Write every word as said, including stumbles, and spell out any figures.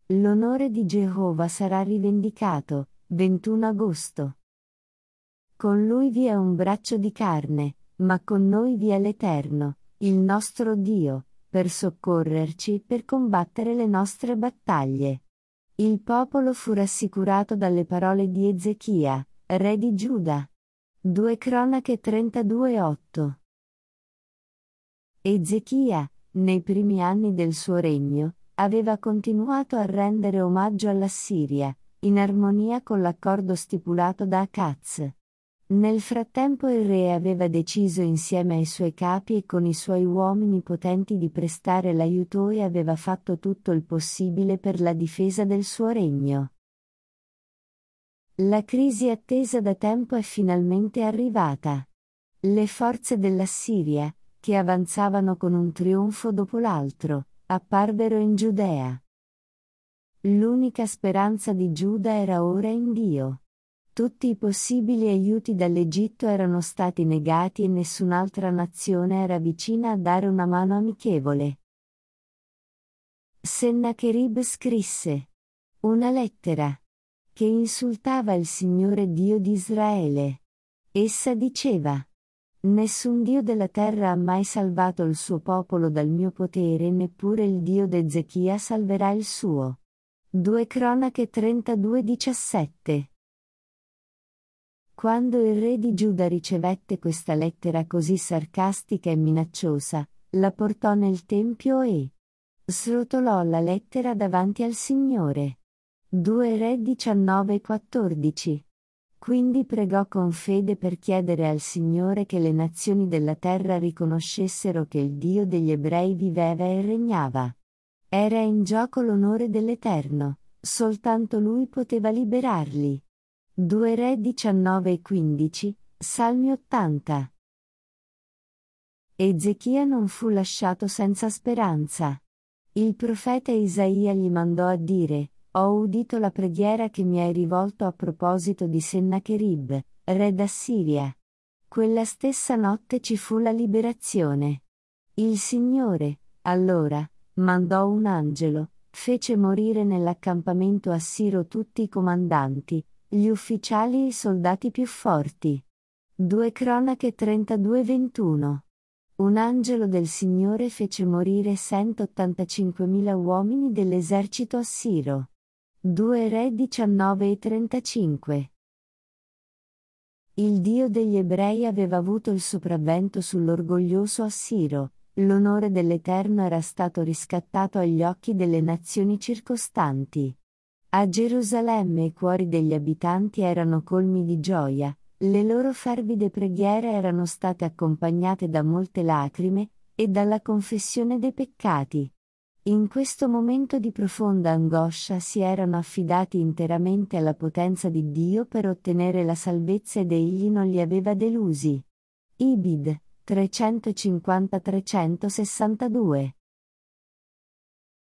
L'onore di Geova sarà rivendicato. ventuno agosto. Con lui vi è un braccio di carne, ma con noi vi è l'Eterno, il nostro Dio, per soccorrerci, per combattere le nostre battaglie. Il popolo fu rassicurato dalle parole di Ezechia, re di Giuda. due Cronache trentadue otto. Ezechia, nei primi anni del suo regno, aveva continuato a rendere omaggio all'Assiria, in armonia con l'accordo stipulato da Acaz. Nel frattempo il re aveva deciso insieme ai suoi capi e con i suoi uomini potenti di prestare l'aiuto e aveva fatto tutto il possibile per la difesa del suo regno. La crisi attesa da tempo è finalmente arrivata. Le forze dell'Assiria, che avanzavano con un trionfo dopo l'altro, apparvero in Giudea. L'unica speranza di Giuda era ora in Dio. Tutti i possibili aiuti dall'Egitto erano stati negati e nessun'altra nazione era vicina a dare una mano amichevole. Sennacherib scrisse una lettera che insultava il Signore Dio di Israele. Essa diceva: Nessun Dio della terra ha mai salvato il suo popolo dal mio potere, neppure il Dio d'Ezechia salverà il suo. due Cronache trentadue diciassette. Quando il re di Giuda ricevette questa lettera così sarcastica e minacciosa, la portò nel tempio e srotolò la lettera davanti al Signore. due Re diciannove quattordici. Quindi pregò con fede per chiedere al Signore che le nazioni della terra riconoscessero che il Dio degli Ebrei viveva e regnava. Era in gioco l'onore dell'Eterno, soltanto Lui poteva liberarli. due Re diciannove quindici, Salmi ottanta. Ezechia non fu lasciato senza speranza. Il profeta Isaia gli mandò a dire: Ho udito la preghiera che mi hai rivolto a proposito di Sennacherib, re d'Assiria. Quella stessa notte ci fu la liberazione. Il Signore, allora, mandò un angelo, fece morire nell'accampamento assiro tutti i comandanti, gli ufficiali e i soldati più forti. due Cronache trentadue ventuno. Un angelo del Signore fece morire centottantacinquemila uomini dell'esercito assiro. due Re diciannove e trentacinque. Il Dio degli Ebrei aveva avuto il sopravvento sull'orgoglioso Assiro, l'onore dell'Eterno era stato riscattato agli occhi delle nazioni circostanti. A Gerusalemme i cuori degli abitanti erano colmi di gioia, le loro fervide preghiere erano state accompagnate da molte lacrime, e dalla confessione dei peccati. In questo momento di profonda angoscia si erano affidati interamente alla potenza di Dio per ottenere la salvezza ed egli non li aveva delusi. Ibid, trecentocinquanta trecentosessantadue.